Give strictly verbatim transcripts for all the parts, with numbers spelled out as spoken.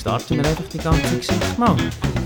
starten wir einfach die ganze Geschichte mal.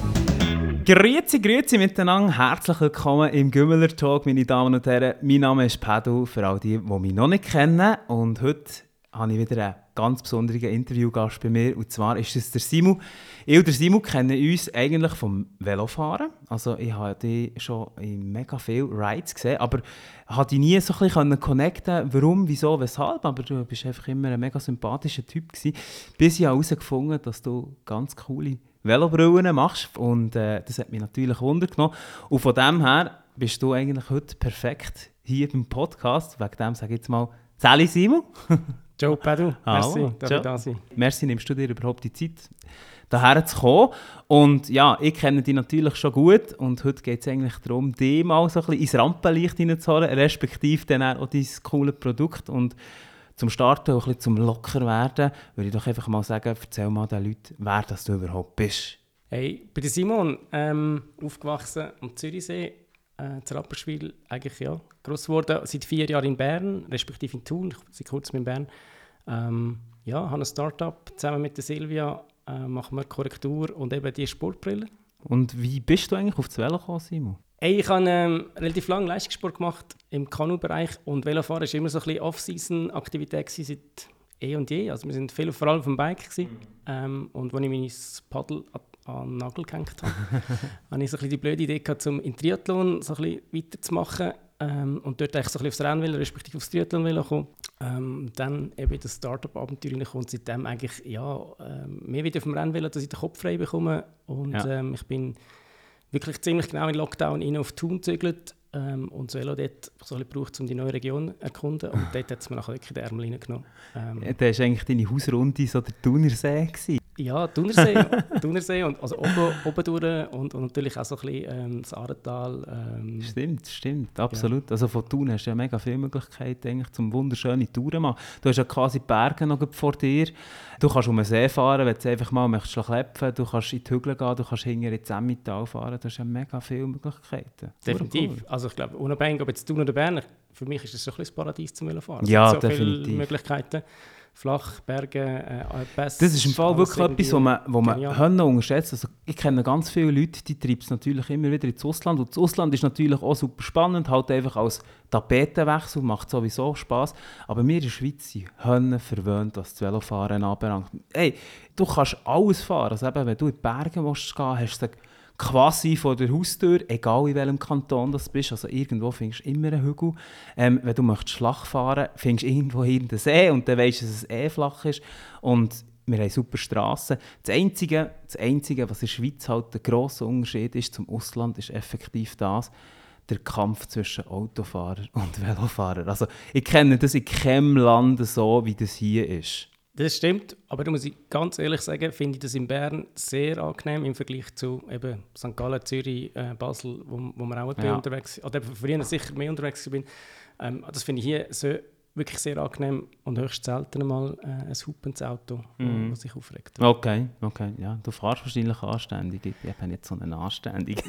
Grüezi, grüezi miteinander. Herzlich willkommen im Gümmeler Talk, meine Damen und Herren. Mein Name ist Pedro, für all die, die mich noch nicht kennen. Und heute habe ich wieder einen ganz besonderen Interviewgast bei mir. Und zwar ist es der Simon. Ich und der Simon kennen uns eigentlich vom Velofahren. Also ich habe dich schon in mega vielen Rides gesehen, aber habe dich nie so ein bisschen connecten, warum, wieso, weshalb. Aber du bist einfach immer ein mega sympathischer Typ gewesen, bis ich herausgefunden habe, dass du ganz coole Velobrillen machst. Und äh, das hat mich natürlich Wunder genommen. Und von dem her bist du eigentlich heute perfekt hier beim Podcast. Wegen dem sage ich jetzt mal «Sali Simon». Ciao Pedro, merci, dass ich da sein. Merci, nimmst du dir überhaupt die Zeit, hierher zu kommen. Und ja, ich kenne dich natürlich schon gut und heute geht es eigentlich darum, dich mal so ein bisschen ins Rampenlicht hineinzuholen, respektive dann auch dein cooles Produkt. Und zum Starten, auch ein bisschen zum locker werden, würde ich doch einfach mal sagen, erzähl mal den Leuten, wer das du überhaupt bist. Hey, ich bin Simon, ähm, aufgewachsen am Zürichsee, äh, zu Rapperswil, eigentlich ja, gross geworden, seit vier Jahren in Bern, respektive in Thun, ich bin seit kurzem in Bern. Ähm, ja, habe ein Start-up zusammen mit der Silvia, äh, machen wir Korrektur und eben die Sportbrille. Und wie bist du eigentlich auf das Velo gekommen, Simon? Hey, ich habe ähm, relativ lange Leistungssport gemacht im Kanu-Bereich und Velofahren war immer so ein bisschen Off-Season-Aktivität seit eh und je. Also wir sind viel vor allem auf dem Bike gewesen. Ähm, und als ich mein Paddel an, an den Nagel gehängt habe, hatte ich so ein bisschen die blöde Idee gehabt, um in Triathlon so ein bisschen weiterzumachen. Ähm, und dort eigentlich so ein bisschen aufs Rennvelo, respektive aufs Triathlon kommen. Ähm, dann eben das Start-up-Abenteuer reingekommen und seitdem eigentlich ja, ähm, mehr wieder auf dem Rennvelo, dass ich den Kopf frei bekomme. Und ja. ähm, ich bin wirklich ziemlich genau in Lockdown rein auf Thun gezögert ähm, und das Velo dort so ein bisschen gebraucht, um die neue Region zu erkunden. Und dort hat es mir nachher wirklich den Ärmel reingenommen. Ähm, ja, das war eigentlich deine Hausrunde, so der Thunersee gewesen. Ja, Thunersee, Thunersee und also oben, oben durch und, und natürlich auch so ein bisschen ähm, das Aaretal. Ähm, stimmt, stimmt, absolut. Ja. Also von Thun hast du ja mega viele Möglichkeiten eigentlich, zum wunderschöne Touren machen. Du hast ja quasi die Berge noch vor dir. Du kannst um den See fahren, wenn du einfach mal möchtest klepfen. Du kannst in die Hügel gehen, du kannst hinter ins Emmental fahren. Du hast ja mega viele Möglichkeiten. Definitiv. Cool. Also ich glaube, unabhängig ob jetzt Thun oder Bern, für mich ist das so ein bisschen das Paradies zum Velofahren. Ja, es gibt so definitiv. viele Möglichkeiten. Flach, Berge, äh, Pässe. Das ist im Fall wirklich etwas, was man, wo man unterschätzt. Also ich kenne ganz viele Leute, die treiben es natürlich immer wieder ins Ausland. Und das Ausland ist natürlich auch super spannend, halt einfach als Tapetenwechsel, macht sowieso Spass. Aber wir in der Schweiz sind Hönnen verwöhnt, was das Velofahren anbelangt. Hey, du kannst alles fahren. Also eben, wenn du in die Berge willst gehen, hast du quasi vor der Haustür, egal in welchem Kanton du bist, also irgendwo findest du immer einen Hügel. Ähm, wenn du möchtest Schlag fahren, findest du irgendwo hinten den See und dann weisst du, dass es eh flach ist. Und wir haben super Strassen. Das Einzige, das Einzige, was in der Schweiz halt der grosse Unterschied ist zum Ausland, ist effektiv das, der Kampf zwischen Autofahrer und Velofahrer. Also ich kenne das in keinem Land so, wie das hier ist. Das stimmt, aber da muss ich ganz ehrlich sagen, finde ich das in Bern sehr angenehm im Vergleich zu eben Sankt Gallen, Zürich, äh, Basel, wo, wo wir auch ja. unterwegs sind, oder früher sicher mehr unterwegs bin. Ähm, das finde ich hier so wirklich sehr angenehm und höchst selten mal äh, ein hupendes Auto, mhm. das sich aufregt. Okay, okay, ja, du fährst wahrscheinlich anständig. Ich bin nicht so ein Anständig.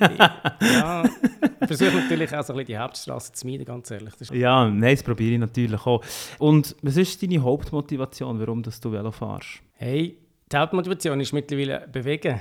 Ja, ich versuche natürlich auch so ein bisschen die Hauptstraße zu meiden, ganz ehrlich. Das ja, nein, das probiere ich natürlich auch. Und was ist deine Hauptmotivation, warum dass du Velo fährst? Hey, die Hauptmotivation ist mittlerweile bewegen.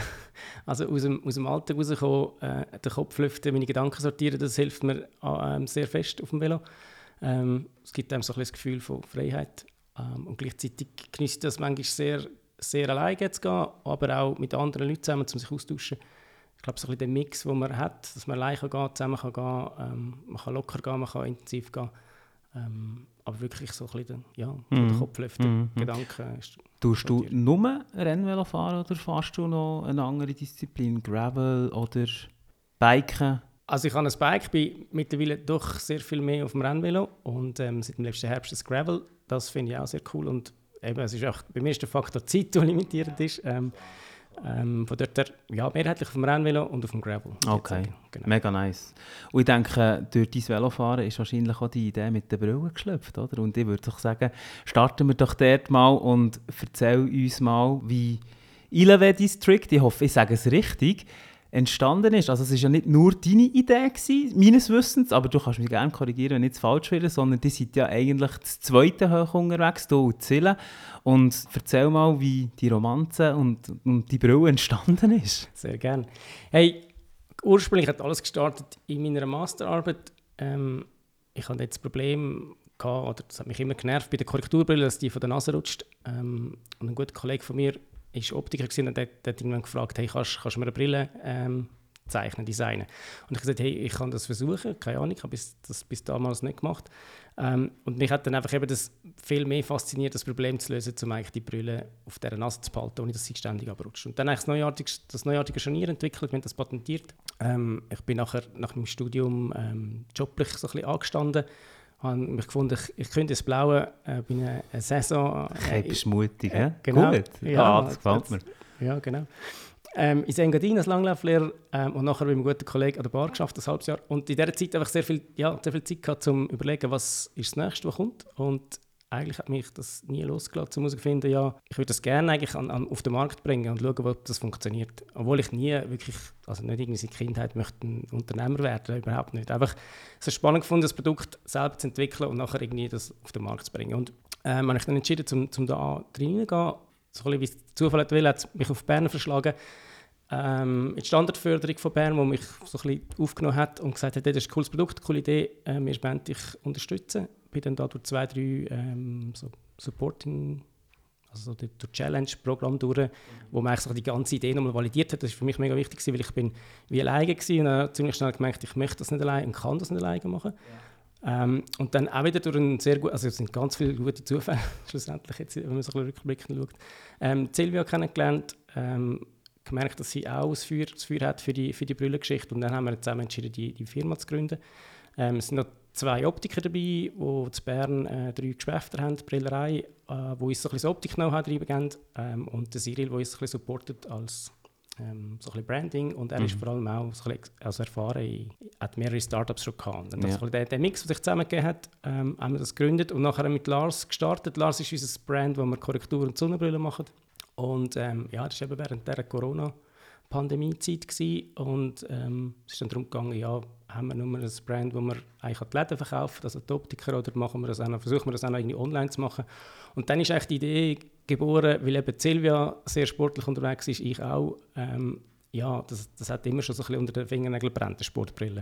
Also aus dem, aus dem Alltag rauskommen, äh, den Kopf lüften, meine Gedanken sortieren, das hilft mir äh, sehr fest auf dem Velo. Ähm, es gibt einem so ein das Gefühl von Freiheit. Ähm, und gleichzeitig genieße ich das manchmal sehr, sehr alleine zu gehen, aber auch mit anderen Leuten zusammen, um sich austauschen. Ich glaube, so ein bisschen der Mix, den man hat, dass man alleine gehen, zusammen kann gehen, ähm, man kann locker gehen, man kann intensiv gehen. Ähm, aber wirklich so ein bisschen den, ja, mm. den Kopf lüften, mm. Gedanken. Tust du nur Rennvelo fahren oder fährst du noch eine andere Disziplin, Gravel oder Biken? Also ich habe ein Bike, bin mittlerweile doch sehr viel mehr auf dem Rennvelo und ähm, seit dem letzten Herbst das Gravel. Das finde ich auch sehr cool und eben, es ist auch, bei mir ist der Faktor Zeit, der limitierend ist. Ähm, ähm, von dort her, ja, mehrheitlich auf dem Rennvelo und auf dem Gravel. Okay, genau. Mega nice. Und ich denke, durch dein Velofahren ist wahrscheinlich auch die Idee mit der Brille geschlüpft, oder? Und ich würde doch sagen, starten wir doch dort mal und erzähl uns mal, wie Ileve dein Trick, ich hoffe, ich sage es richtig, entstanden ist. Also es war ja nicht nur deine Idee gewesen, meines Wissens, aber du kannst mich gerne korrigieren, wenn ich jetzt falsch wäre, sondern die sind ja eigentlich das zweite Hoch unterwegs, du und Zille. Und erzähl mal, wie die Romanze und, und die Brille entstanden ist. Sehr gerne. Hey, ursprünglich hat alles gestartet in meiner Masterarbeit. Ähm, ich hatte jetzt das Problem gehabt, oder das hat mich immer genervt bei der Korrekturbrille, dass die von der Nase rutscht. Ähm, und ein guter Kollege von mir war Optiker gewesen, und der, der hat irgendwann gefragt, hey, kannst, kannst du mir eine Brille ähm, zeichnen, designen? Und ich habe gesagt, hey, ich kann das versuchen, keine Ahnung, ich habe das bis damals nicht gemacht. Ähm, und mich hat dann einfach eben das viel mehr fasziniert, das Problem zu lösen, um eigentlich die Brille auf dieser Nase zu behalten, ohne dass sie ständig abrutscht. Und dann habe ich das neuartige, das neuartige Scharnier entwickelt, wir haben das patentiert. Ähm, ich bin nachher nach meinem Studium ähm, joblich so ein bisschen angestanden, habe mich gefunden, ich, ich könnte das Blaue äh, bei einer Saison... Äh, hey, bist mutig, äh, genau. Gut, ja, ja, das gefällt mir. Ja, genau. Ähm, in Engadin als Langlauflehrer ähm, und nachher mit einem guten Kollegen an der Bar geschafft, ein halbes Jahr. Und in dieser Zeit habe ich sehr viel, ja, sehr viel Zeit gehabt, um zu überlegen, was ist das Nächste, was kommt. Und eigentlich hat mich das nie losgelassen, um herauszufinden, ja, ich würde das gerne eigentlich an, an, auf den Markt bringen und schauen, ob das funktioniert. Obwohl ich nie wirklich, also nicht irgendwie in der Kindheit möchte ein Unternehmer werden, überhaupt nicht. Einfach es ist spannend gefunden, das Produkt selber zu entwickeln und nachher irgendwie das auf den Markt zu bringen. Und ähm, habe ich dann entschieden, um, um da reinzugehen. So ein bisschen, wie es der Zufall will, hat mich auf Bern verschlagen. Ähm, in die Standardförderung von Bern, die mich so ein bisschen aufgenommen hat und gesagt hat, das ist ein cooles Produkt, eine coole Idee, äh, wir wollen dich unterstützen. Ich bin dann da durch zwei, drei ähm, so Supporting, also durch Challenge-Programm durch, wo man eigentlich so die ganze Idee nochmal validiert hat. Das war für mich mega wichtig, weil ich bin wie alleine war und dann ziemlich schnell gemerkt, ich möchte das nicht alleine und kann das nicht alleine machen. Ja. Ähm, und dann auch wieder durch einen sehr gut, also es sind ganz viele gute Zufälle, schlussendlich, jetzt, wenn man so ein bisschen rückblickend schaut. Ähm, Silvia kennengelernt, ähm, gemerkt, dass sie auch das Feuer, das Feuer hat für die, für die Brüllengeschichte. Und dann haben wir zusammen entschieden, die, die Firma zu gründen. Ähm, es sind noch zwei Optiker dabei, die in Bern äh, drei Geschäfte haben, die Brillerei, äh, wo uns so ein bisschen Optik-Know-how reingeben, ähm, und der Cyril, der uns ein bisschen supportet als ähm, so ein bisschen Branding. Und er mhm. ist vor allem auch so ein bisschen, also erfahren, er hat mehrere Startups schon gehabt. Und das ja. der, der Mix, der sich zusammengegeben hat, ähm, haben wir das gegründet und nachher mit Lars gestartet. Lars ist unser Brand, wo wir Korrektur- und Sonnenbrillen machen. Und ähm, ja, das war eben während dieser Corona-Pandemie-Zeit gewesen. Und ähm, es ist dann darum gegangen, ja, haben wir nur ein Brand, das wir eigentlich an die Läden verkaufen, also die Optiker, oder machen wir das auch noch, versuchen wir das auch noch irgendwie online zu machen. Und dann ist eigentlich die Idee geboren, weil eben Silvia sehr sportlich unterwegs ist, ich auch. Ähm, ja, das, das hat immer schon so ein bisschen unter den Fingernägeln brennt, die Sportbrille.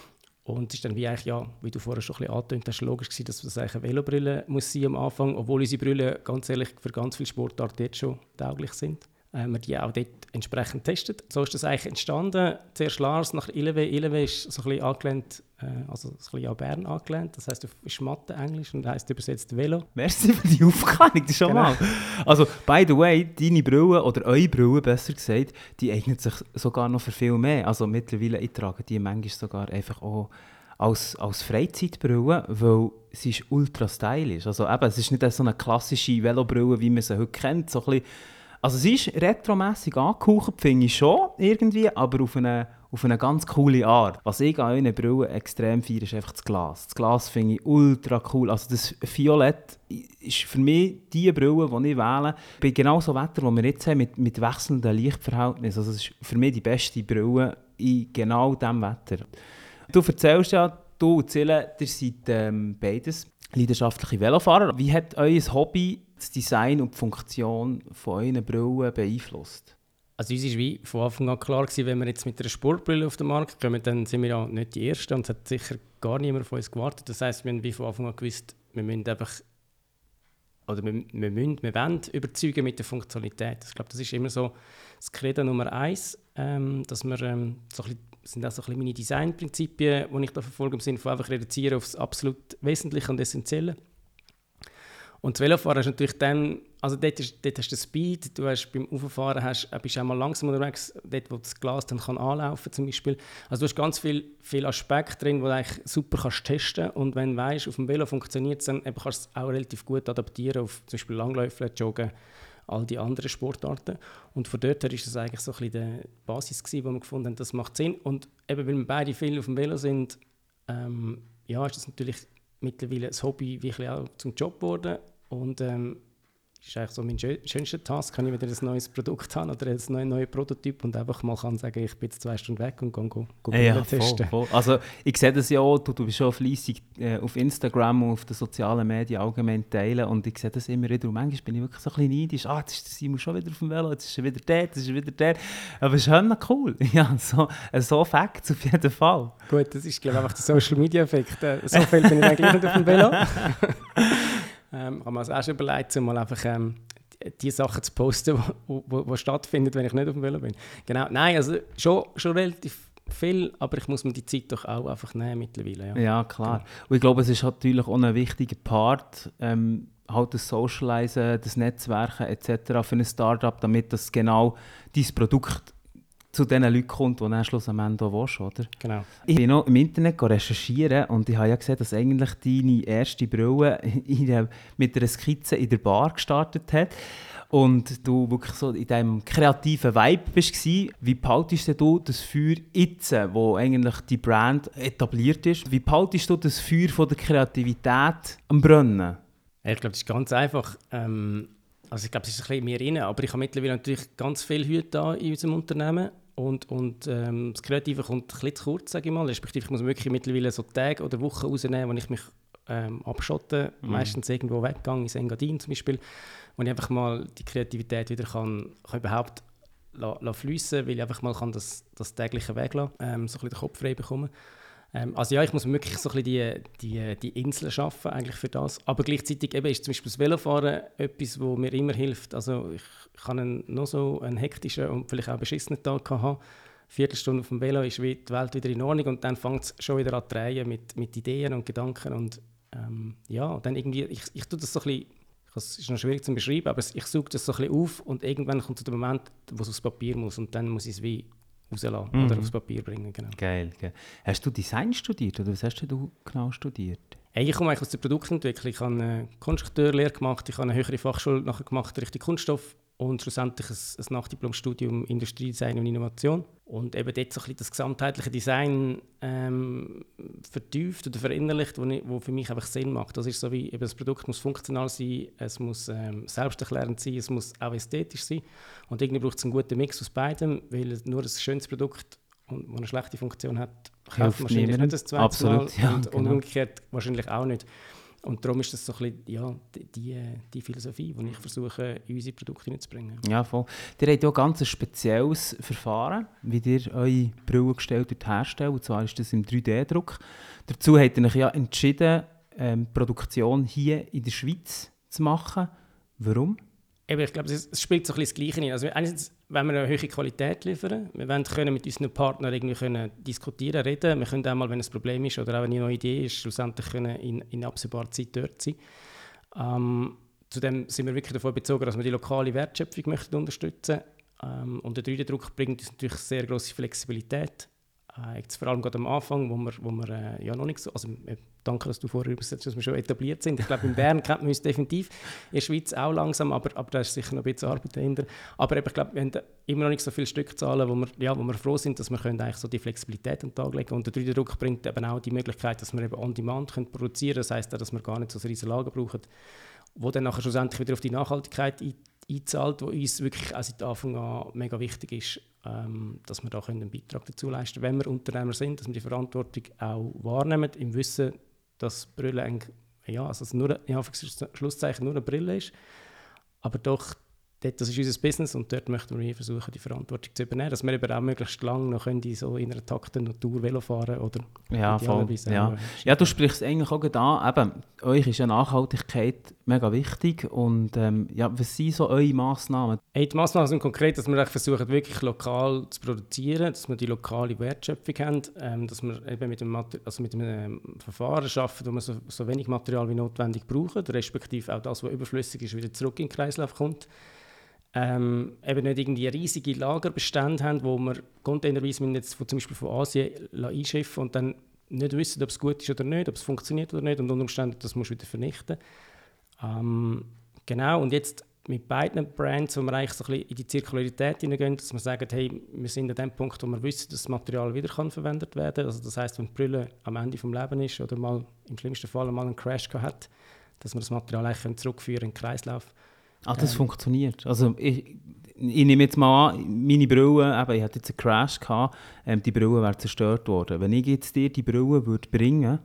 Und es ist dann wie eigentlich, ja, wie du vorher schon ein bisschen angetönt hast, logisch gewesen, dass das eigentlich eine Velobrille muss sein am Anfang, obwohl unsere Brillen ganz ehrlich für ganz viele Sportarten jetzt schon tauglich sind. Äh, wir die auch dort entsprechend testet. So ist das eigentlich entstanden. Zuerst Lars, nachher Ileve. Ileve ist so ein bisschen angelehnt, äh, also so ein bisschen an Bern angelehnt. Das heisst auf Schmatte Englisch und heisst übersetzt Velo. Merci für die Aufklärung, das schon genau. mal. Also, by the way, deine Brille, oder eure Brille, besser gesagt, die eignet sich sogar noch für viel mehr. Also mittlerweile, ich trage die manchmal sogar einfach auch als, als Freizeitbrille, weil sie ist ultra stylisch. Also eben, es ist nicht so eine klassische Velobrille, wie man sie heute kennt. So ein bisschen, also sie ist retromässig angehaucht, finde ich schon irgendwie, aber auf eine, auf eine ganz coole Art. Was ich an euren Brillen extrem feiere, ist einfach das Glas. Das Glas finde ich ultra cool. Also das Violett ist für mich die Brille, die ich wähle. Bei genau so Wetter, das wir jetzt haben, mit, mit wechselnden Lichtverhältnissen. Also das ist für mich die beste Brille in genau diesem Wetter. Du erzählst ja, du und Zille, ihr seid ähm, beides leidenschaftliche Velofahrer. Wie hat euer Hobby das Design und die Funktion von euren Brillen beeinflusst? Also uns war wie von Anfang an klar gewesen, wenn wir jetzt mit einer Sportbrille auf den Markt kommen, dann sind wir ja nicht die Ersten und es hat sicher gar niemand von uns gewartet. Das heisst, wir haben wie von Anfang an gewusst, wir müssen einfach, oder wir, wir, müssen, wir wollen überzeugen mit der Funktionalität. Ich glaube, das ist immer so das Credo Nummer eins, ähm, dass wir ähm, so ein bisschen, das sind auch so ein bisschen meine Designprinzipien, die ich da verfolge, im Sinne von einfach reduzieren auf das absolut Wesentliche und Essentielle. Und das Velofahren ist natürlich dann, also dort, ist, dort hast du den Speed, du hast beim Auffahren hast, bist du auch mal langsam unterwegs, dort wo das Glas dann kann anlaufen zum Beispiel. Also du hast ganz viele viel Aspekte drin, die du eigentlich super kannst testen kannst. Und wenn du weißt, auf dem Velo funktioniert es, dann kannst du es auch relativ gut adaptieren auf zum Beispiel Langläufe, Joggen, all die anderen Sportarten. Und von dort her war das eigentlich so ein bisschen die Basis gewesen, wo wir gefunden haben, das macht Sinn. Und eben, weil wir beide viel auf dem Velo sind, ähm, ja, ist das natürlich mittlerweile ein Hobby wie ein bisschen auch zum Job geworden. Und ähm, ist eigentlich so mein schönster Task, wenn ich wieder ein neues Produkt habe oder ein neues neue Prototyp und einfach mal kann sagen, ich bin jetzt zwei Stunden weg und kann go, go ja, ja, testen. Voll, voll. Also ich sehe das ja auch, du, du bist schon fleissig äh, auf Instagram und auf den sozialen Medien allgemein teilen und ich sehe das immer wieder und manchmal bin ich wirklich so ein bisschen neidisch, ah, jetzt ist der Simon schon wieder auf dem Velo, jetzt ist er wieder der, jetzt ist er wieder der, aber es ist schon cool, ja, so, so Facts auf jeden Fall. Gut, das ist glaube ich einfach der Social Media Effekt, so viel bin ich eigentlich nicht auf dem Velo. Ähm, ich habe mir also auch schon überlegt, um mal einfach ähm, die Sachen zu posten, die stattfinden, wenn ich nicht auf dem Velo bin. Genau, nein, also schon, schon relativ viel, aber ich muss mir die Zeit doch auch einfach nehmen mittlerweile. Ja, ja klar. Genau. Und ich glaube, es ist natürlich auch ein wichtiger Part, ähm, halt das Socialisen, das Netzwerken et cetera für ein Startup, damit das genau dein Produkt zu den Leuten kommt, die dann schlussendlich auch willst, oder? Genau. Ich bin noch im Internet recherchieren und ich habe ja gesehen, dass eigentlich deine erste Brille in der, mit einer Skizze in der Bar gestartet hat und du wirklich so in diesem kreativen Vibe bist. Wie behaltest du das Feuer jetzt, wo eigentlich die Brand etabliert ist? Wie behaltest du das Feuer von der Kreativität am Brennen? Ich glaube, das ist ganz einfach. Ähm, also ich glaube, es ist ein bisschen mehr rein, aber ich habe mittlerweile natürlich ganz viele Hüte in unserem Unternehmen. Und, und ähm, das Kreative kommt ein bisschen zu kurz, sage ich mal. Respektive ich muss wirklich mittlerweile so Tage oder Wochen rausnehmen, wo ich mich ähm, abschotte, mhm. meistens irgendwo weggehe, ins Engadin zum Beispiel, wo ich einfach mal die Kreativität wieder kann, kann überhaupt la, la fliessen, weil ich einfach mal kann das, das tägliche Weg lassen, ähm, so ein bisschen den Kopf frei bekommen. Ähm, also ja, ich muss wirklich so ein bisschen die, die, die Insel schaffen eigentlich für das. Aber gleichzeitig eben ist zum Beispiel das Velofahren etwas, was mir immer hilft. Also ich kann einen, noch so einen hektischen und vielleicht auch beschissenen Tag haben. Eine Viertelstunde auf dem Velo ist wie die Welt wieder in Ordnung und dann fängt es schon wieder an zu drehen mit, mit Ideen und Gedanken. Und ähm, ja, dann irgendwie, ich, ich tue das so ein bisschen, es ist noch schwierig zu beschreiben, aber ich suche das so ein bisschen auf und irgendwann kommt so der Moment, wo es aufs Papier muss und dann muss ich es wie rauslassen mhm. oder aufs Papier bringen. Genau. Geil, geil. Hast du Design studiert oder was hast du genau studiert? Hey, ich komme eigentlich aus der Produktentwicklung. Ich habe eine Konstrukteurlehre gemacht, ich habe eine höhere Fachschule nachher gemacht, Richtung Kunststoff und schlussendlich ein, ein Nachdiplomstudium Industriedesign und Innovation. Und eben dort so ein bisschen das gesamtheitliche Design ähm, vertieft oder verinnerlicht, wo, ich, wo für mich einfach Sinn macht. Das ist so wie, eben das Produkt muss funktional sein, es muss ähm, selbsterklärend sein, es muss auch ästhetisch sein. Und irgendwie braucht es einen guten Mix aus beidem, weil nur ein schönes Produkt, das eine schlechte Funktion hat, kauft man wahrscheinlich nicht das zweite Absolut, Mal ja, und, genau. und umgekehrt wahrscheinlich auch nicht. Und darum ist das so ein bisschen, ja, die, die Philosophie, die ich versuche, in unsere Produkte hineinzubringen. Ja, voll. Ihr habt ja ein ganz spezielles Verfahren, wie ihr eure Brille gestellt und herstellt. Und zwar ist das im drei D Druck. Dazu habt ihr euch ja entschieden, ähm, Produktion hier in der Schweiz zu machen. Warum? Eben, ich glaube, es spielt so ein bisschen das Gleiche rein. Also einerseits wollen wir eine hohe Qualität liefern. Wir wollen können mit unseren Partnern irgendwie können diskutieren, reden. Wir können auch mal, wenn ein Problem ist oder auch wenn eine neue Idee ist, schlussendlich können in, in absehbarer Zeit dort sein. Ähm, zudem sind wir wirklich davon bezogen, dass wir die lokale Wertschöpfung möchten unterstützen möchten. Ähm, und der drei D Druck bringt uns natürlich sehr grosse Flexibilität. Äh, jetzt vor allem gerade am Anfang, wo wir, wo wir äh, ja noch nicht so, also äh, danke, dass du vorher übersetzt, dass wir schon etabliert sind. Ich glaube, in Bern kennt man uns definitiv, in der Schweiz auch langsam, aber, aber da ist sicher noch ein bisschen Arbeit dahinter. Aber eben, ich glaube, wir haben immer noch nicht so viele Stückzahlen, wo wir, ja, wo wir froh sind, dass wir können eigentlich so die Flexibilität an den Tag legen können. Und der drei D Druck bringt eben auch die Möglichkeit, dass wir eben on demand können produzieren können. Das heisst auch, dass wir gar nicht so ein riesen Lager brauchen, wo dann nachher schlussendlich wieder auf die Nachhaltigkeit ein, einzahlt, wo uns wirklich auch seit Anfang an mega wichtig ist, ähm, dass wir da einen Beitrag dazu leisten können, wenn wir Unternehmer sind, dass wir die Verantwortung auch wahrnehmen, im Wissen, dass Brille eigentlich, ja, also nur, in Anführungszeichen nur eine Brille ist, aber doch, dort, das ist unser Business und dort möchten wir versuchen, die Verantwortung zu übernehmen, dass wir eben auch möglichst lange noch können, die so in einer takten Natur Velo fahren oder ja, voll. Ja. ja, du sprichst eigentlich auch da, eben, euch ist ja Nachhaltigkeit mega wichtig und ähm, ja, was sind so eure Massnahmen? Hey, die Massnahmen sind konkret, dass wir versuchen, wirklich lokal zu produzieren, dass wir die lokale Wertschöpfung haben, ähm, dass wir eben mit einem, also mit einem Verfahren arbeiten, wo wir so, so wenig Material wie notwendig brauchen, respektive auch das, was überflüssig ist, wieder zurück in den Kreislauf kommt. Ähm, eben nicht irgendwie riesige Lagerbestände haben, wo wir containerweise jetzt von, zum Beispiel von Asien einschiffen und dann nicht wissen, ob es gut ist oder nicht, ob es funktioniert oder nicht und unter Umständen das musst du wieder vernichten. Ähm, genau, und jetzt mit beiden Brands, wo wir eigentlich so ein bisschen in die Zirkularität hineingehen, dass wir sagen, hey, wir sind an dem Punkt, wo wir wissen, dass das Material wieder kann verwendet werden kann. Also das heisst, wenn die Brille am Ende des Lebens ist oder mal im schlimmsten Fall mal einen Crash hat, dass wir das Material eigentlich zurückführen in den Kreislauf. Ah, das ähm. funktioniert. Also ich, ich nehme jetzt mal an, meine Brille, eben, ich hatte jetzt einen Crash gehabt, ähm, die Brille wäre zerstört worden. Wenn ich jetzt dir die Brille würde bringen,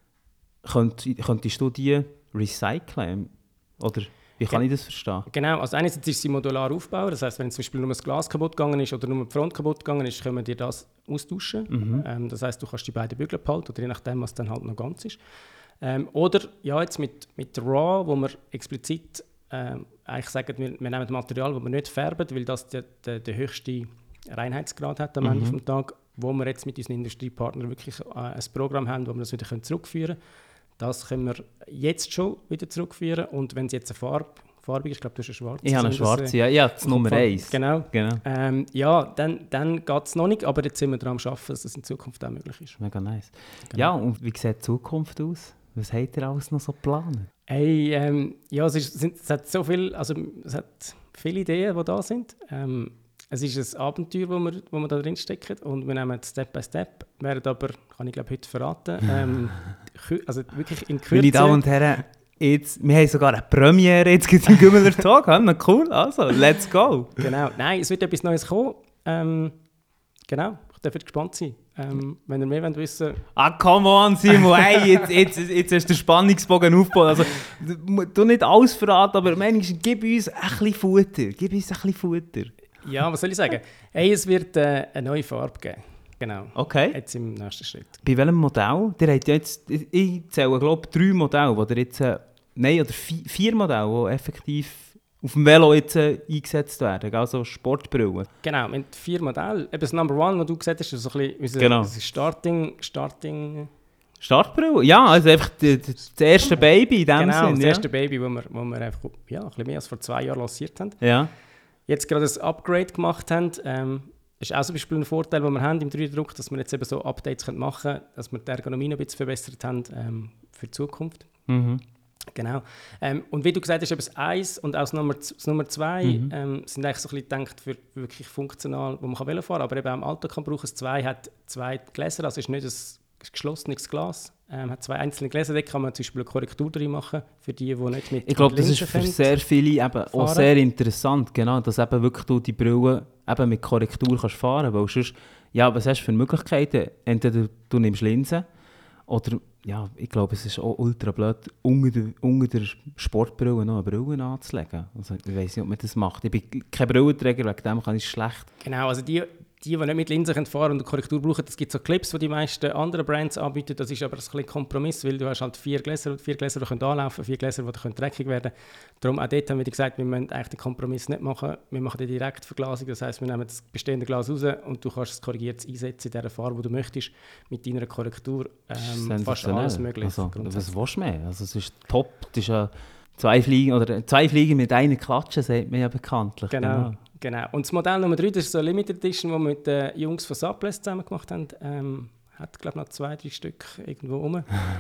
könnt, könntest du die recyceln? Oder wie kann ja. ich das verstehen? Genau, also einerseits ist sie modular aufgebaut, das heisst, wenn zum Beispiel nur das Glas kaputt gegangen ist oder nur die Front kaputt gegangen ist, können wir dir das austauschen. Mhm. Ähm, das heisst, du kannst die beiden Bügel behalten, oder je nachdem, was dann halt noch ganz ist. Ähm, oder ja, jetzt mit, mit RAW, wo wir explizit ähm, eigentlich sagen, wir, wir nehmen Material, das wir nicht färben, weil das den der, der höchste Reinheitsgrad hat am mhm. Ende des Tages, wo wir jetzt mit unseren Industriepartnern wirklich äh, ein Programm haben, wo wir das wieder zurückführen können. Das können wir jetzt schon wieder zurückführen. Und wenn es jetzt eine Farbe, farbig ist, ich glaube, du hast eine schwarze. Ich habe eine schwarze, ja. Ja, das Nummer eins. Genau. genau. Ähm, ja, dann, dann geht es noch nicht, aber jetzt sind wir daran am Arbeiten, dass das in Zukunft auch möglich ist. Mega nice. Genau. Ja, und wie sieht die Zukunft aus? Was habt ihr alles noch so geplant? Hey, ähm, ja, es, ist, es hat so viel, also es hat viele Ideen, die da sind. Ähm, es ist ein Abenteuer, wo wir, wo wir da drin stecken, und wir nehmen es Step by Step. Wir werden aber, kann ich glaube heute verraten, ähm, also wirklich in Kürze. Meine Damen und Herren, jetzt, wir haben sogar eine Premiere jetzt im Gümmeler Talk. Cool, also let's go. Genau, nein, es wird etwas Neues kommen. Ähm, genau, ich darf gespannt sein. Ähm, wenn ihr mehr wollt wissen... Ah, come on, Simon, hey, jetzt, jetzt, jetzt hast du den Spannungsbogen aufgebaut. Also, du, du nicht alles verraten, aber manchmal gib uns ein bisschen Futter. Gib uns ein bisschen Futter. Ja, was soll ich sagen? Hey, es wird äh, eine neue Farbe geben. Genau. Okay. Jetzt im nächsten Schritt. Bei welchem Modell? Der hat jetzt, ich zähle, glaube ich, drei Modelle, die jetzt, äh, nein, oder vier, vier Modelle, die effektiv auf dem Velo jetzt äh, eingesetzt werden, also Sportbrillen. Genau, mit vier Modellen. Eben das Number One, das du gesagt hast, ist so ein bisschen unser, genau. unser Starting... Starting Startbrille? Ja, also einfach die, die, das erste Baby in dem genau, Sinn. das ja. erste Baby, das wir, wo wir einfach, ja, ein bisschen mehr als vor zwei Jahren lanciert haben. Ja. Jetzt gerade ein Upgrade gemacht haben. Ähm, das ist auch zum Beispiel ein Vorteil, den wir haben im drei D Druck, dass wir jetzt eben so Updates machen können, dass wir die Ergonomie noch ein bisschen verbessert haben ähm, für die Zukunft. Mhm. Genau. Ähm, und wie du gesagt hast, eben das eins und auch das Nummer, das Nummer zwei mhm. ähm, sind eigentlich so ein bisschen gedacht für wirklich funktional, wo man Velo fahren kann, aber eben auch im Alltag kann brauchen. Das zwei hat zwei Gläser, also ist nicht ein geschlossenes Glas. Ähm, hat zwei einzelne Gläser, da kann man zum Beispiel eine Korrektur drin machen, für die, die nicht mit Ich glaube, das ist für sehr viele eben auch sehr interessant, genau, dass eben wirklich du die Brille eben mit Korrektur kannst fahren, weil sonst, ja, was hast du für Möglichkeiten? Entweder du nimmst Linsen oder, ja, ich glaube, es ist auch ultra blöd, unter der, unter der Sportbrille noch eine Brille anzulegen. Also ich weiss nicht, ob man das macht. Ich bin kein Brillenträger, wegen dem kann ich schlecht. Genau, also die... Die, die nicht mit Linsen fahren können und eine Korrektur brauchen, es gibt so Clips, die die meisten anderen Brands anbieten. Das ist aber ein bisschen Kompromiss, weil du hast halt vier Gläser, vier Gläser, die können anlaufen, vier Gläser, die können dreckig werden. Darum auch dort haben wir gesagt, wir müssen eigentlich den Kompromiss nicht machen. Wir machen die Direktverglasung, das heisst, wir nehmen das bestehende Glas raus und du kannst es korrigiert einsetzen in der Farbe, die du möchtest, mit deiner Korrektur. Ähm, fast alles möglich. Also, was willst du mehr? Also, es ist top, das ist ja zwei Fliegen, oder zwei Fliegen mit einer Klatsche, sagt man ja bekanntlich. Genau. genau. Genau. Und das Modell Nummer drei, das ist so eine Limited Edition, die wir mit den Jungs von Subless zusammen gemacht haben. Ähm, hat, glaube ich, noch zwei, drei Stück irgendwo rum.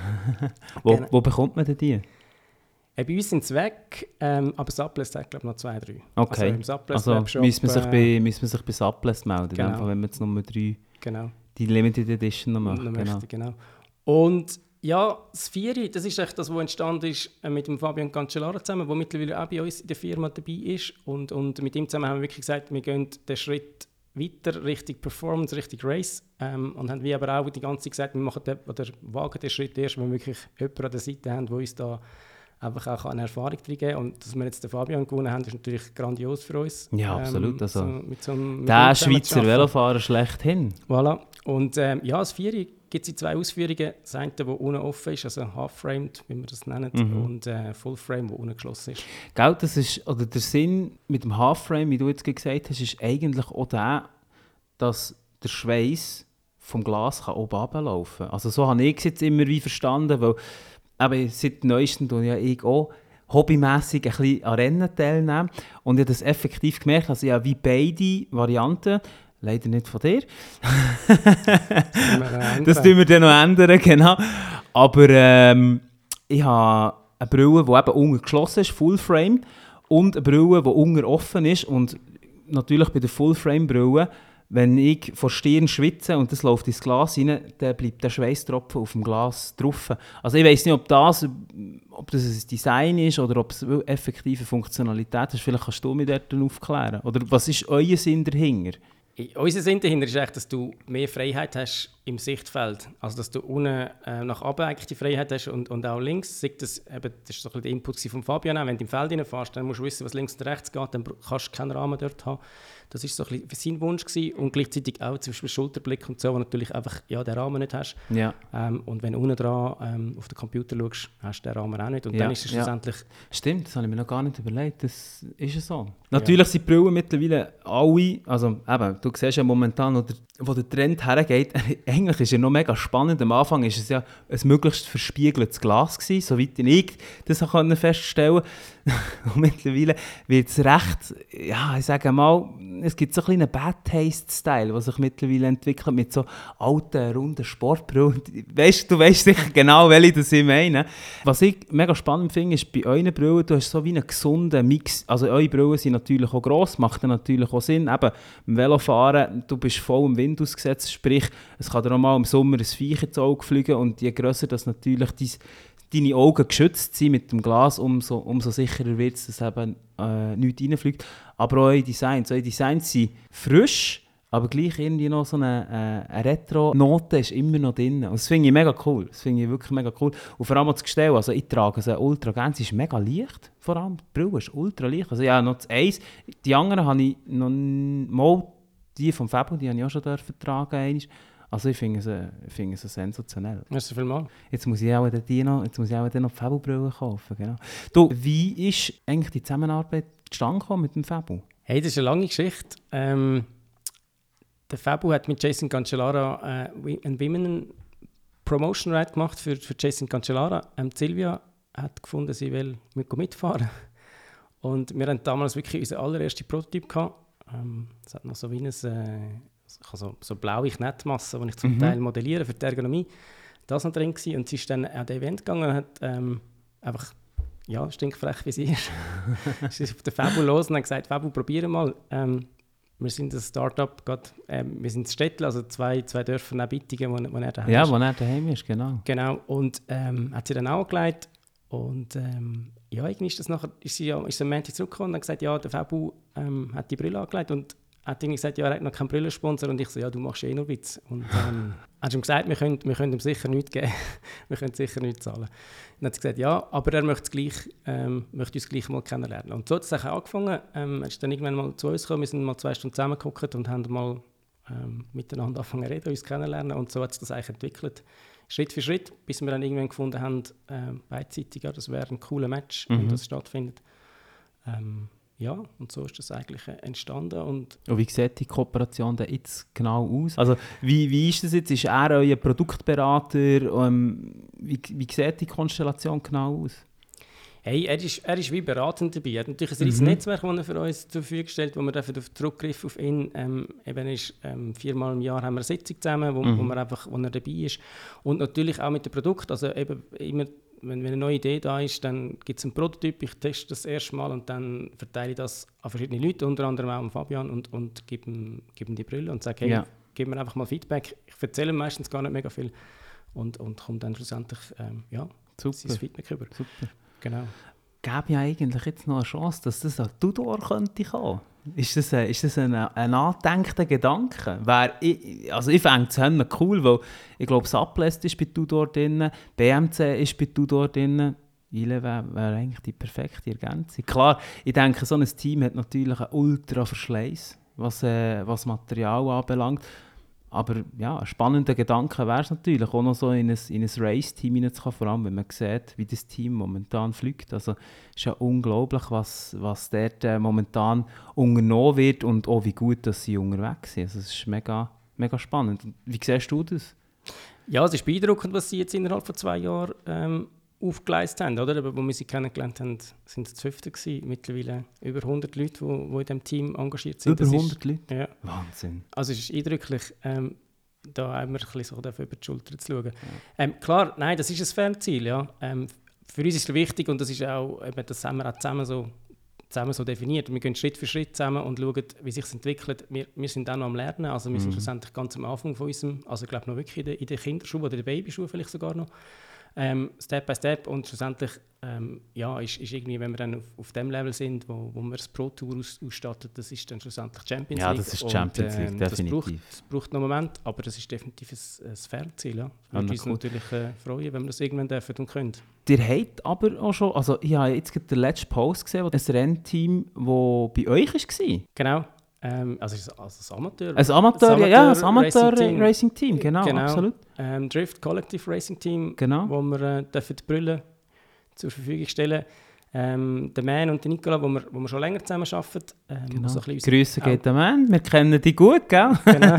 wo, genau. wo bekommt man denn die? Äh, bei uns sind sie weg, ähm, aber Subless hat, glaube ich, noch zwei, drei. Okay. Also, im Subless also müssen wir sich bei, müssen wir sich bei Subless melden, genau. Einfach, wenn wir jetzt Nummer drei, genau. die Limited Edition noch machen. Noch genau. Möchte, genau. Und ja, das Vieri, das ist echt das, was entstanden ist äh, mit dem Fabian Cancellara zusammen, der mittlerweile auch bei uns in der Firma dabei ist. Und, und mit ihm zusammen haben wir wirklich gesagt, wir gehen den Schritt weiter Richtung Performance, Richtung Race. Ähm, und haben wir aber auch die ganze Zeit gesagt, wir machen den, oder wagen den Schritt erst, wenn wir wirklich jemanden an der Seite haben, der uns da einfach auch eine Erfahrung drin geben kann. Und dass wir jetzt den Fabian gewonnen haben, ist natürlich grandios für uns. Ja, absolut. Also, ähm, so, mit so einem, mit der Schweizer Velofahrer schlechthin. Voilà. Und ähm, ja, das Vieri gibt es in zwei Ausführungen. Das eine, das unten offen ist, also half-framed, wie wir das nennen, mhm. und äh, full-frame, das unten geschlossen ist. Gell, das ist, oder der Sinn mit dem half-frame, wie du jetzt gesagt hast, ist eigentlich auch der, dass der Schweiß vom Glas kann oben runterlaufen kann. Also so habe ich es jetzt immer wie verstanden, weil aber seit neuestem tue ja ich auch hobbymässig ein bisschen an Rennen teilnehmen. Und ich habe das effektiv gemerkt, also ich habe wie beide Varianten, leider nicht von dir. Das tun wir dann noch ändern, genau. Aber ähm, ich habe eine Brille, die eben unten geschlossen ist, Full-Frame, und eine Brille, die unten offen ist. Und natürlich bei der Full-Frame-Brille wenn ich vor Stirn schwitze und das läuft ins Glas rein, dann bleibt der Schweißtropfen auf dem Glas drauf. Also ich weiss nicht, ob das, ob das ein Design ist oder ob es effektive Funktionalität ist. Vielleicht kannst du mich dort aufklären. Oder was ist euer Sinn dahinter? Unser Sinn dahinter ist echt, dass du mehr Freiheit hast im Sichtfeld. Also dass du unten äh, nach oben eigentlich die Freiheit hast und, und auch links. Sagt das, eben, das ist so ein bisschen der Input von Fabian. Wenn du im Feld reinfährst, dann musst du wissen, was links und rechts geht. Dann kannst du keinen Rahmen dort haben. Das war so ein bisschen sein Wunsch gewesen. Und gleichzeitig auch zum Beispiel Schulterblick und so, wo du natürlich einfach ja, den Rahmen nicht hast. Ja. Ähm, und wenn du unten dran ähm, auf den Computer schaust, hast du den Rahmen auch nicht. Und ja. dann ist es schlussendlich... Ja. Stimmt, das habe ich mir noch gar nicht überlegt. Das ist ja so. Natürlich ja. sind die Brillen mittlerweile alle, also eben, du siehst ja momentan, wo der, wo der Trend hergeht, eigentlich ist ja noch mega spannend. Am Anfang war es ja ein möglichst verspiegeltes Glas gewesen, soweit ich das feststellen konnte. Und mittlerweile wird es recht, ja, ich sage mal, es gibt so einen kleinen Bad-Taste-Style, der sich mittlerweile entwickelt mit so alten, runden Sportbrillen. Weißt, du weißt sicher genau, welche das ich meine. Was ich mega spannend finde, ist, bei euren Brillen, du hast so wie einen gesunden Mix. Also eure Brillen sind natürlich auch gross, macht dann natürlich auch Sinn. Eben, beim Velofahren, du bist voll im Wind ausgesetzt, sprich, es kann dir auch mal im Sommer ein Viech ins Auge fliegen und je grösser das natürlich dein deine Augen geschützt sind mit dem Glas, umso, umso sicherer wird es, dass eben äh, nichts reinfliegt. Aber auch eure Designs. Eure Designs sind frisch, aber gleich irgendwie noch so eine, äh, eine Retro-Note ist immer noch drin. Und das finde ich mega cool. Das finde ich wirklich mega cool. Und vor allem das Gestell, also ich trage es ultra gerne. Es ist mega leicht, vor allem die Brille ist ultra leicht. Also ja, noch das Eins. Die anderen habe ich noch mal, die vom Fabio, die habe ich auch schon tragen einmal. Also ich finde es, ich finde es sensationell. Merci vielmals. Jetzt muss ich auch die noch, jetzt muss ich auch noch die Fabio-Brille kaufen. Genau. Du, wie ist eigentlich die Zusammenarbeit zustande gekommen mit dem Fabio? Hey, das ist eine lange Geschichte. Ähm, der Fabio hat mit Jason Cancellara äh, einen Women Promotion Ride gemacht für, für Jason Cancellara. Ähm, Silvia hat gefunden, sie will mitfahren. Und wir hatten damals wirklich unseren allerersten Prototyp gehabt. Ähm, es hat noch so wie ein... Äh, so, so blaue Knettmasse, die ich zum mhm. Teil modelliere für die Ergonomie. Das war noch drin gewesen. Und sie ist dann an das Event gegangen und hat ähm, einfach, ja, stinkfrech wie sie ist, sie ist auf den Fabio los und hat gesagt, Fabio, probieren mal. Ähm, wir sind ein Start-up, grad, ähm, wir sind in Städtel, also zwei, zwei Dörfer neben Bittingen, wo, wo er daheim ja, ist. Ja, wo er daheim ist, genau. Genau, und ähm, hat sie dann auch angelegt. Und ähm, ja, irgendwie ist das nachher, ist sie, ja, ist sie am Montag zurückgekommen und hat gesagt, ja, der Fabio ähm, hat die Brille angelegt und hat irgendwie gesagt, ja, er hat noch keinen Brillensponsor. Und ich so, ja, du machst eh nur Witz. Und ähm, er hat ihm gesagt, wir können, wir können ihm sicher nichts geben. wir können sicher nichts zahlen. Und dann hat sie gesagt, ja, aber er möchte, gleich, ähm, möchte uns gleich mal kennenlernen. Und so hat es auch angefangen. Ähm, er ist dann irgendwann mal zu uns gekommen. Wir sind mal zwei Stunden zusammengeguckt und haben mal ähm, miteinander angefangen zu reden, uns kennenlernen. Und so hat sich das eigentlich entwickelt. Schritt für Schritt, bis wir dann irgendwann gefunden haben, äh, beidseitig, ja, das wäre ein cooler Match, mhm. wenn das stattfindet. Ähm, Ja, und so ist das eigentlich entstanden. Und, und wie sieht die Kooperation denn jetzt genau aus? Also wie, wie ist das jetzt? Ist er euer Produktberater? Ähm, wie, wie sieht die Konstellation genau aus? Hey, er ist, er ist wie beratend dabei. Er hat natürlich ein riesiges mhm. Netzwerk, das er für uns zur Verfügung stellt, wo wir dafür zurückgriffen auf ihn. Ähm, eben ist, ähm, viermal im Jahr haben wir eine Sitzung zusammen, wo, mhm. wo, wir einfach, wo er dabei ist. Und natürlich auch mit dem Produkt. Also eben immer, wenn, wenn eine neue Idee da ist, dann gibt es einen Prototyp, ich teste das erste Mal und dann verteile ich das an verschiedene Leute, unter anderem auch an Fabian, und, und gebe ihm, gebe ihm die Brille und sage, hey, ja. gib mir einfach mal Feedback. Ich erzähle ihm meistens gar nicht mega viel und, und komme dann schlussendlich ähm, ja, sein Feedback rüber. Super. Genau. Gäbe ja eigentlich jetzt noch eine Chance, dass das an Tudor könnte kommen. Ist das ein, ist das ein, ein angedenkter Gedanke? Wär, ich, also ich fände es cool, weil ich glaube, Saplest ist bei Tudor drin, B M C ist bei Tudor drin. Ile wäre wär eigentlich die perfekte Ergänzung. Klar, ich denke, so ein Team hat natürlich einen Ultra-Verschleiß, was, äh, was Material anbelangt. Aber ja, ein spannender Gedanke wäre es natürlich, auch noch so in ein, in ein Race-Team hineinzukommen, vor allem wenn man sieht, wie das Team momentan fliegt. Also es ist ja unglaublich, was, was dort äh, momentan unternommen wird und auch wie gut dass sie unterwegs sind. Also es ist mega, mega spannend. Wie siehst du das? Ja, es ist beeindruckend, was sie jetzt innerhalb von zwei Jahren ähm, aufgeleistet haben. Oder? Aber als wir sie kennengelernt haben, sind es zwölf gewesen. Mittlerweile über hundert Leute, die, die in diesem Team engagiert sind. Über hundert ist, Leute? Ja. Wahnsinn. Also es ist eindrücklich, ähm, da einmal ein bisschen so über die Schulter zu schauen. Ja. Ähm, klar, nein, das ist ein Fernziel. Ja. Ähm, für uns ist es wichtig, und das ist auch, eben, das haben wir auch zusammen so zusammen so definiert. Wir gehen Schritt für Schritt zusammen und schauen, wie sich es entwickelt. Wir, wir sind auch noch am Lernen, also wir sind mhm. schlussendlich ganz am Anfang von unserem, also ich glaube noch wirklich in der, in der Kinderschuhe oder in der Babyschuhe vielleicht sogar noch. Ähm, Step by Step und schlussendlich ähm, ja, ist, ist irgendwie, wenn wir dann auf, auf dem Level sind, wo, wo wir das Pro Tour aus, ausstattet, das ist dann schlussendlich Champions ja, League. Ja, das ist Champions League, und, äh, definitiv. Das braucht, das braucht noch einen Moment, aber das ist definitiv ein, ein Fernziel. Ja. Wir würden uns cool. natürlich äh, freuen, wenn wir das irgendwann dürfen und können. Ihr habt aber auch schon, also ich habe jetzt gerade den letzten Post gesehen, wo ein Rennteam, das bei euch war. Genau. Ähm, also, also ein Amateur. Ein Amateur, Amateur ja, ein Amateur Racing Team, Racing Team genau, genau, absolut. Ähm, Drift Collective Racing Team, genau. wo wir äh, dürfen die Brille zur Verfügung stellen. Ähm, der Man und der Nicola, wo wir, wo wir schon länger zusammen arbeiten. Ähm, genau. so Grüße geht der Man, wir kennen die gut, gell? Genau.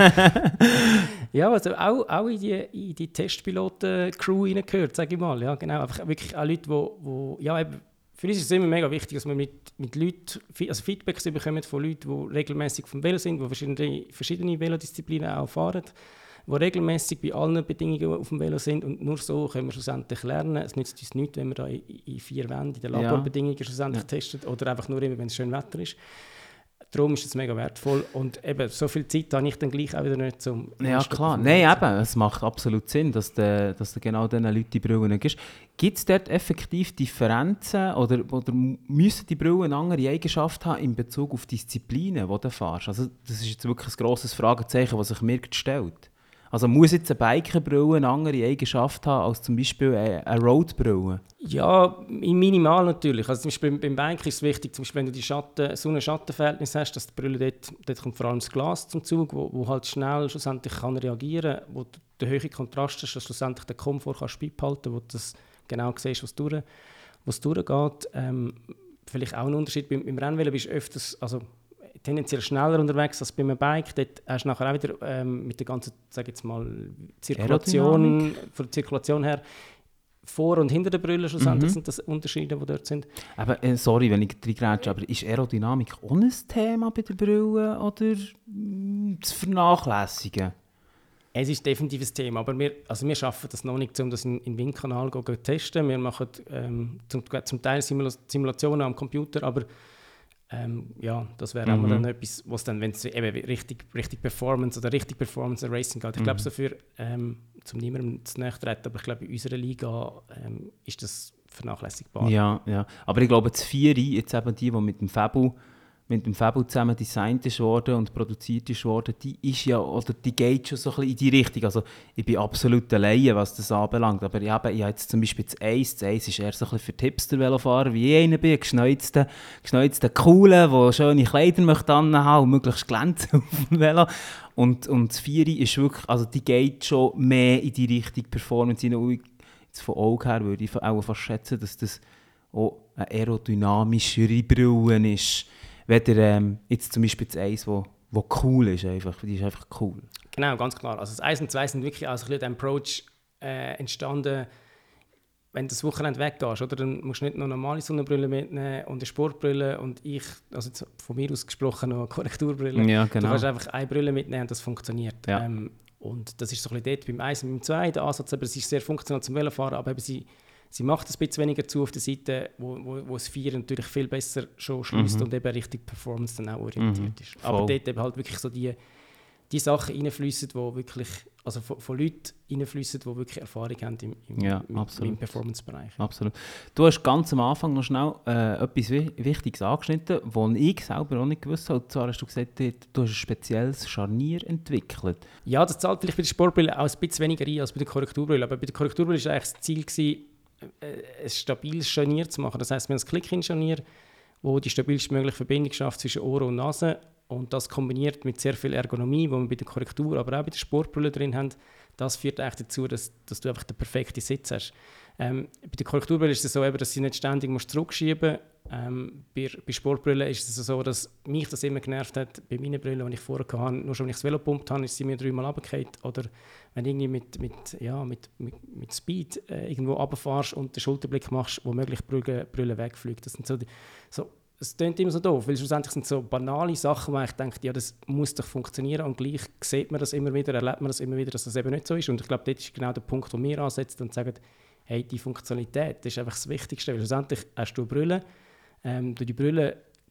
Ja, also auch, auch in die, in die Testpiloten-Crew reingehört, sage ich mal. Ja, genau. Einfach wirklich auch Leute, wo, wo ja, eben, für uns ist es immer mega wichtig, dass wir mit, mit Leuten, also Feedbacks bekommen von Leuten, die regelmäßig vom Velo sind, die verschiedene, verschiedene Velodisziplinen auch fahren, die regelmäßig bei allen Bedingungen auf dem Velo sind, und nur so können wir schlussendlich lernen. Es nützt uns nichts, wenn wir da in, in vier Wänden in den Laborbedingungen schlussendlich ja. testen oder einfach nur immer, wenn es schön Wetter ist. Darum ist es mega wertvoll und eben so viel Zeit habe ich dann gleich auch wieder nicht zum... Ja klar, nein eben, es macht absolut Sinn, dass du, dass du genau diesen Leuten die Brillen gibst. Gibt es dort effektiv Differenzen oder, oder müssen die Brillen eine andere Eigenschaft haben in Bezug auf Disziplinen, die du fährst? Also das ist jetzt wirklich ein grosses Fragezeichen, das sich mir stellt. Also muss jetzt eine Bikerbrille eine andere Eigenschaft haben als zum Beispiel eine Roadbrille? Ja, minimal natürlich. Also zum Beispiel beim Bike ist es wichtig, zum Beispiel, wenn du die Schatten, Sonne-Schatten-Verhältnis hast, dass die Brille dort, dort kommt vor allem das Glas zum Zug, wo, wo halt schnell schlussendlich kann reagieren kann, wo der hohe Kontrast ist, dass du schlussendlich den Komfort kannst beibehalten, wo du das genau siehst, was durch, was durchgeht. Ähm, vielleicht auch ein Unterschied beim, beim Rennvelo bist du öfters, also tendenziell schneller unterwegs als bei einem Bike. Dort hast du nachher auch wieder ähm, mit der ganzen, sag jetzt mal, Zirkulation, von der Zirkulation her, vor und hinter der Brille schlussendlich mhm. sind das Unterschiede, die dort sind. Aber, äh, sorry, wenn ich reingrätsche, aber ist Aerodynamik auch ein Thema bei der Brille oder mh, zu vernachlässigen? Es ist definitiv ein Thema, aber wir, also wir schaffen das noch nicht, um das in den Windkanal zu testen. Wir machen ähm, zum, zum Teil Simula- Simulationen am Computer, aber Ähm, ja, das wäre mhm. auch dann etwas, was dann, wenn es eben richtig, richtig Performance oder richtig Performance Racing geht. Ich glaube, mhm. so für, ähm, zum niemandem zu nahe treten, aber ich glaube, in unserer Liga ähm, ist das vernachlässigbar. Ja, ja. Aber ich glaube, das Vieri, jetzt eben die, die mit dem Fabu mit dem Fabu zusammen designt ist worden und produziert ist worden, die ist ja, oder die geht schon so ein bisschen in die Richtung. Also ich bin absolut alleine, was das anbelangt. Aber ich habe, ich habe jetzt zum Beispiel das Ace. Das Ace ist eher so ein bisschen für die Hipster-Velofahrer, wie ich einer bin, geschneuzte, geschneuzte Coolen, der schöne Kleider möchte anhaben und möglichst glänzen auf dem Velo. Und, und das Vieri ist wirklich, also die geht schon mehr in die Richtung Performance rein. Jetzt von Auge her würde ich auch fast schätzen, dass das auch eine aerodynamischere Brille ist. Weder ähm, jetzt zum Beispiel das Eis, wo, wo cool ist, einfach. Die ist einfach cool. Genau, ganz klar. Also das Eis und zwei sind wirklich als ein Approach äh, entstanden, wenn du das Wochenende weggehst, oder? Dann musst du nicht noch normale Sonnenbrille mitnehmen und eine Sportbrille und ich, also jetzt von mir aus gesprochen, noch eine Korrekturbrille. Ja, genau. Du kannst einfach eine Brille mitnehmen und das funktioniert. Ja. Ähm, und das ist so ein bisschen dort beim Eis und beim zwei der Ansatz, aber es ist sehr funktional zum Velofahren, aber eben sie Sie macht ein bisschen weniger zu auf der Seite, wo, wo, wo das Vier natürlich viel besser schon schließt mhm. und eben richtig Performance dann auch orientiert mhm. ist. Aber dort eben halt wirklich so die, die Sachen reinfließen, die wirklich, also von, von Leuten reinfließen, die wirklich Erfahrung haben im, im, ja, im, im Performance-Bereich. Absolut. Du hast ganz am Anfang noch schnell äh, etwas Wichtiges angeschnitten, was ich selber auch nicht gewusst habe. Und zwar hast du gesagt, du hast ein spezielles Scharnier entwickelt. Ja, das zahlt vielleicht bei der Sportbrille auch ein bisschen weniger ein als bei der Korrekturbrille. Aber bei der Korrekturbrille war eigentlich das Ziel gewesen, ein stabiles Scharnier zu machen. Das heisst, wir haben ein Click-In-Scharnier, das die stabilst mögliche Verbindung schafft zwischen Ohr und Nase. Und das kombiniert mit sehr viel Ergonomie, die wir bei der Korrektur, aber auch bei der Sportbrille drin haben, das führt eigentlich dazu, dass, dass du einfach den perfekten Sitz hast. Ähm, bei der Korrekturbrille ist es so, eben, dass sie nicht ständig musst zurückschieben musst. Ähm, bei, bei Sportbrillen ist es so, dass mich das immer genervt hat. Bei meinen Brillen, die ich vorher hatte, nur schon, wenn ich das Velo gepumpt habe, ist sie mir dreimal runtergefallen. Oder wenn du irgendwie mit, mit, ja, mit, mit, mit Speed äh, irgendwo runterfährst und den Schulterblick machst, womöglich die Brille, Brille wegfliegt. Das sind so, die, so es klingt immer so doof, weil schlussendlich sind so banale Sachen, wo ich denke, ja, das muss doch funktionieren, und gleich sieht man das immer wieder, erlebt man das immer wieder, dass das eben nicht so ist. Und ich glaube, das ist genau der Punkt, wo wir ansetzen und sagen, hey, die Funktionalität, das ist einfach das Wichtigste, weil schlussendlich hast du eine Brille, ähm, durch die Brille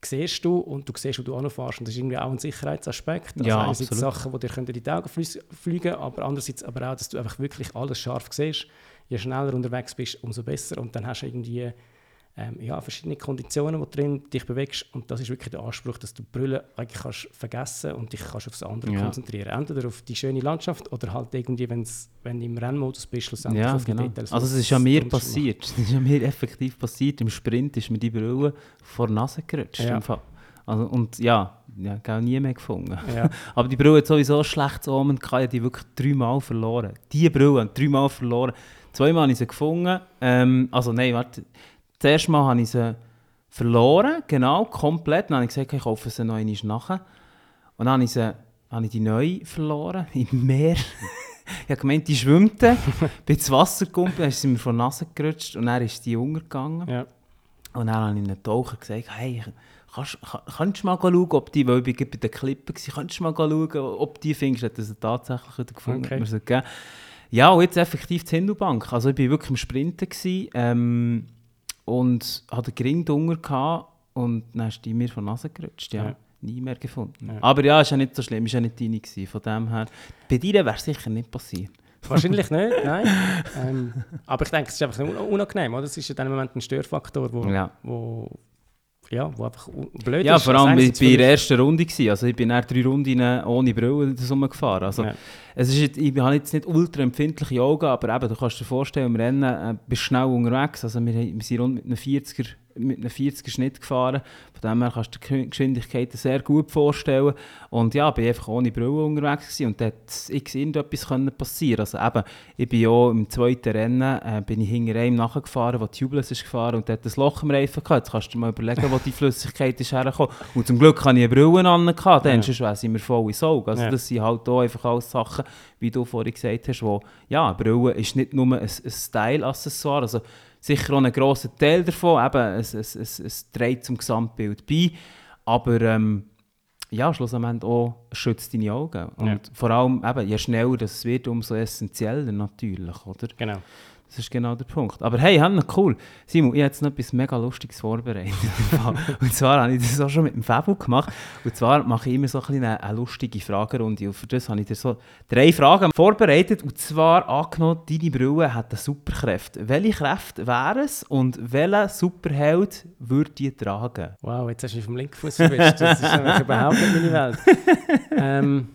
siehst du und du siehst, wo du anfährst. Und das ist irgendwie auch ein Sicherheitsaspekt. Also ja, einerseits absolut. Sachen, die dir in die Augen fliegen, aber andererseits aber auch, dass du einfach wirklich alles scharf siehst. Je schneller unterwegs bist, umso besser. Und dann hast du irgendwie ähm, ja, verschiedene Konditionen, wo du drin dich bewegst. Und das ist wirklich der Anspruch, dass du die Brille eigentlich kannst vergessen und dich kannst auf das andere ja. konzentrieren. Entweder auf die schöne Landschaft oder halt irgendwie, wenn's, wenn du im Rennmodus bist, schlussendlich ja, auf die genau. Details. Also es ist ja mir passiert. Es ist ja mir effektiv passiert. Im Sprint ist mir die Brille vor die Nase gerutscht. Ja. Im Fall. Also, und ja, ja, gar nie mehr gefunden. Ja. Aber die Brille hat sowieso ein schlechtes Omen gehabt. Ich habe die wirklich dreimal verloren. Die Brille hat dreimal verloren. Zweimal habe ich sie gefunden. Ähm, also nein, warte. Das erste Mal habe ich sie verloren, genau, komplett. Dann habe ich gesagt, ich kaufe sie noch einmal nachher. Und dann habe ich, sie, habe ich die neu verloren, im Meer. Ich habe gemeint, die schwimmt. Bin ins Wasser gekommen, dann ist sie mir vor die Nase gerutscht und dann ist die untergegangen. Ja. Und dann habe ich einem Taucher gesagt, hey, kannst, kannst du mal schauen, ob die, weil ich bei den Klippen war, kannst du mal schauen, ob die findest, hat sie tatsächlich wieder gefunden. Okay. Okay. Ja, und jetzt effektiv die Hindubank. Also ich war wirklich im Sprinten gewesen, ähm, und hatte den Gring drunter gehabt, und dann ist die mir von der Nase gerutscht. Ja. Ja. Nie mehr gefunden. Ja. Aber ja, ist ja nicht so schlimm, ist ja nicht deine gewesen, von dem her. Bei dir wäre es sicher nicht passiert. Wahrscheinlich nicht, nein. ähm, aber ich denke, es ist einfach unangenehm, oder? Es ist in diesem Moment ein Störfaktor, wo, ja. wo, ja, wo einfach blöd ja, ist. Ja, vor allem, ich war in der ersten Runde gewesen. Also ich bin dann drei Runden ohne Brille rumgefahren. Also, ja. es ist jetzt, ich habe jetzt nicht ultra empfindliche Augen, aber eben, du kannst dir vorstellen, im Rennen äh, bist du schnell unterwegs. Also wir, wir sind rund mit einem vierziger, mit einem vierziger Schnitt gefahren. Von dem her kannst du die Geschwindigkeit sehr gut vorstellen. Und ja, ich war einfach ohne Brille unterwegs gewesen, und da hätte irgendetwas passieren. Also eben, ich bin auch im zweiten Rennen äh, bin ich hinter einem nachgefahren, wo Tubeless ist gefahren, und der hat ein Loch im Reifen gehabt. Jetzt kannst du dir mal überlegen, wo die Flüssigkeit ist hergekommen. Und zum Glück hatte ich eine Brille an, dann ja. sonst sind wir voll ins Auge. Also ja. das sind halt auch einfach alles Sachen, wie du vorhin gesagt hast, wo, ja, eine Brille ist nicht nur ein, ein Style-Accessoire, also sicher auch ein grosser Teil davon, eben, es, es, es, es trägt zum Gesamtbild bei, aber ähm, ja, schlussendlich auch schützt deine Augen. Und ja. vor allem, eben, je schneller das wird, umso essentieller natürlich, oder? Genau. Das ist genau der Punkt. Aber hey, Hanna, cool. Simon, ich habe jetzt noch etwas mega Lustiges vorbereitet. Und zwar habe ich das auch schon mit dem Fabio gemacht. Und zwar mache ich immer so ein eine, eine lustige Fragerunde. Und für das habe ich dir so drei Fragen vorbereitet. Und zwar angenommen, deine Brille hat eine Superkräfte. Welche Kräfte wären es und welcher Superheld würde die tragen? Wow, jetzt hast du mich vom linken Fuß erwischt. Das ist nämlich überhaupt nicht meine Welt. ähm.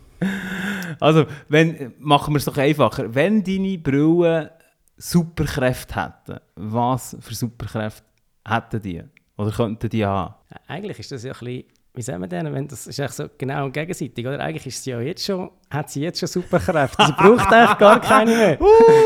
Also, wenn, machen wir es doch einfacher. Wenn deine Brille Superkräfte hätten, was für Superkräfte hätten die? Oder könnten die haben? Eigentlich ist das ja ein bisschen, wie sagen wir denn, wenn das ist eigentlich so genau gegenseitig, oder? Eigentlich ist sie ja jetzt schon, hat sie jetzt schon Superkräfte. Sie braucht eigentlich gar keine mehr.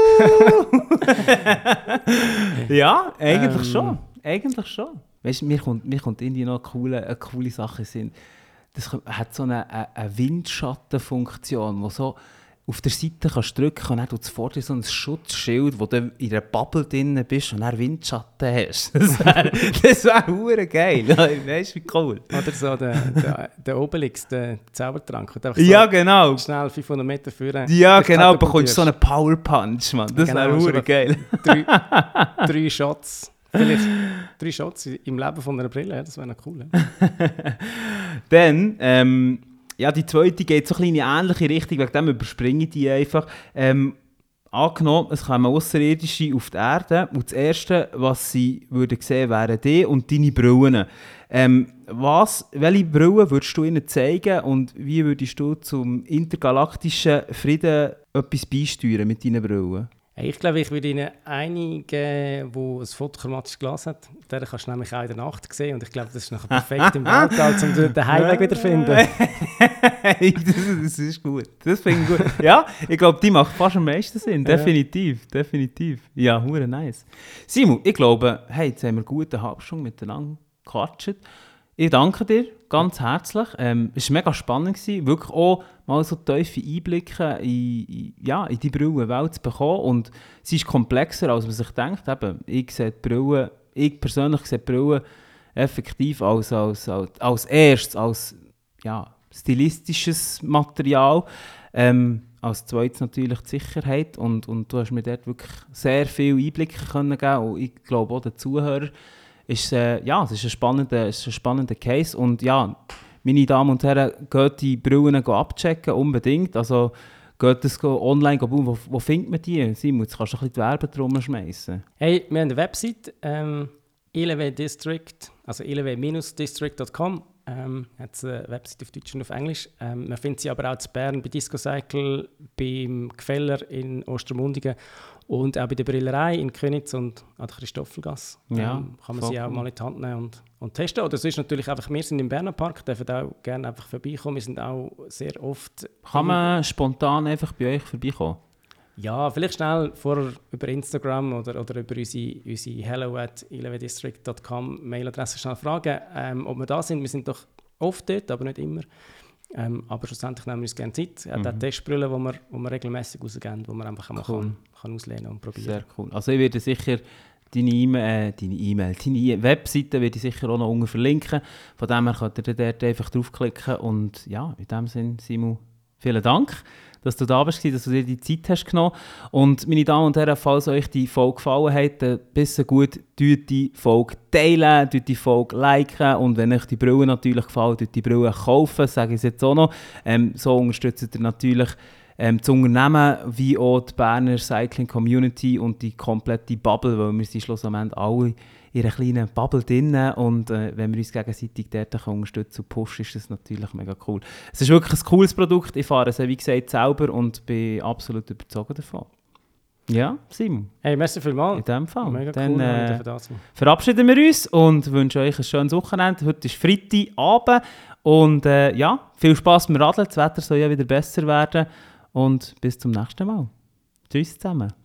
Ja, eigentlich ähm. schon. Eigentlich schon. Weißt du, mir kommt, mir kommt irgendwie noch eine coole, eine coole Sache in. Das hat so eine, eine, eine Windschattenfunktion, wo so auf der Seite kannst du drücken und dann tut es vor dir so ein Schutzschild, wo du in einer Bubble drin bist und dann Windschatten hast. Das wäre wär geil. Weißt du, wie cool. Oder so der, der, der Obelix, der Zaubertrank. So ja, genau. Schnell fünfhundert Meter führen. Ja, genau. Du bekommst so einen Power Punch, Mann. Das genau, wäre geil. Drei, drei Shots. Vielleicht drei Shots im Leben von einer Brille. Das wäre noch cool. Dann, ähm, ja, die zweite geht so ein in eine ähnliche Richtung, wegen dem überspringe ich die einfach. Ähm, angenommen, es kommen Außerirdische auf die Erde und das Erste, was sie würden sehen, wären die und deine Brillen. Ähm, was, welche Brillen würdest du ihnen zeigen und wie würdest du zum intergalaktischen Frieden etwas beisteuern mit deinen Brillen? Ich glaube, ich würde Ihnen eine geben, die ein fotochromatisches Glas hat. Den kannst du nämlich auch in der Nacht sehen. Und ich glaube, das ist nachher perfekt im Weltall, um den Heimweg wiederzufinden. das, das ist gut. Das finde ich gut. Ja, ich glaube, die macht fast am meisten Sinn. Definitiv, ja. definitiv. Ja, hure nice. Simon, ich glaube, hey, jetzt haben wir eine gute Halbstunde miteinander gequatscht. Ich danke dir ganz herzlich. Ähm, es war mega spannend gewesen, wirklich auch mal so tiefe Einblicke in, in, ja, in die Brillenwelt zu bekommen. Und sie ist komplexer, als man sich denkt. Eben, ich, sehe die Brille, ich persönlich sehe die Brille effektiv als, als, als, als erstes, als ja, stilistisches Material. Ähm, als zweites natürlich die Sicherheit. Und, und du hast mir dort wirklich sehr viele Einblicke können geben. Und ich glaube auch den Zuhörern. ist, äh, ja, es ist ein spannender, es ist ein spannender Case. Und ja, meine Damen und Herren, geht die Brillen abchecken, unbedingt. Also geht das online, wo, wo findet man die? Simon, jetzt kannst du ein bisschen die Werbetrommel schmeißen. Hey, wir haben eine Website, ähm, I L W District, also I L W District Punkt com. Ähm, hat eine Website auf Deutsch und auf Englisch. Ähm, man findet sie aber auch in Bern bei Disco Cycle, beim Gefeller in Ostermundigen und auch bei der Brillerei in Königs und an der Christoffelgasse. Ja, ähm, kann man sie auch mal in die Hand nehmen und, und testen. Oder sonst natürlich einfach, wir sind im Berner Park, dürfen auch gerne einfach vorbeikommen. Wir sind auch sehr oft... Kann man spontan einfach bei euch vorbeikommen? Ja, vielleicht schnell vorher über Instagram oder, oder über unsere, unsere hello at I L W district Punkt com Mailadresse schnell fragen, ähm, ob wir da sind. Wir sind doch oft dort, aber nicht immer. Ähm, aber schlussendlich nehmen wir uns gerne Zeit. Er hat auch Testbrille, die wir, wir regelmäßig rausgeben, die man einfach cool. kann, kann auslehnen und probieren. Sehr cool. Also ich werde sicher deine E-Mail, äh, deine E-Mail, deine Webseite werde ich sicher auch noch unten verlinken. Von dem her könnt ihr dort einfach draufklicken. Und ja, in dem Sinne, Simon, vielen Dank, dass du da bist, dass du dir die Zeit hast genommen. Und meine Damen und Herren, falls euch die Folge gefallen hat, dann bisschen gut, teilt die Folge teilen, teilt die Folge liken und wenn euch die Brille natürlich gefallen, teilt die Brille kaufen, sage ich es jetzt auch noch. Ähm, so unterstützt ihr natürlich ähm, das Unternehmen wie auch die Berner Cycling Community und die komplette Bubble, weil wir sind schlussendlich alle in einer kleinen Bubble drin und äh, wenn wir uns gegenseitig dort unterstützen und pushen, ist das natürlich mega cool. Es ist wirklich ein cooles Produkt, ich fahre es wie gesagt selber und bin absolut überzeugt davon. Ja, Simon. Hey, merci vielmals. In dem Fall. Mega Dann cool, äh, das verabschieden wir uns und wünschen euch ein schönes Wochenende. Heute ist Freitagabend und äh, ja, viel Spass beim Radeln, das Wetter soll ja wieder besser werden und bis zum nächsten Mal. Tschüss zusammen.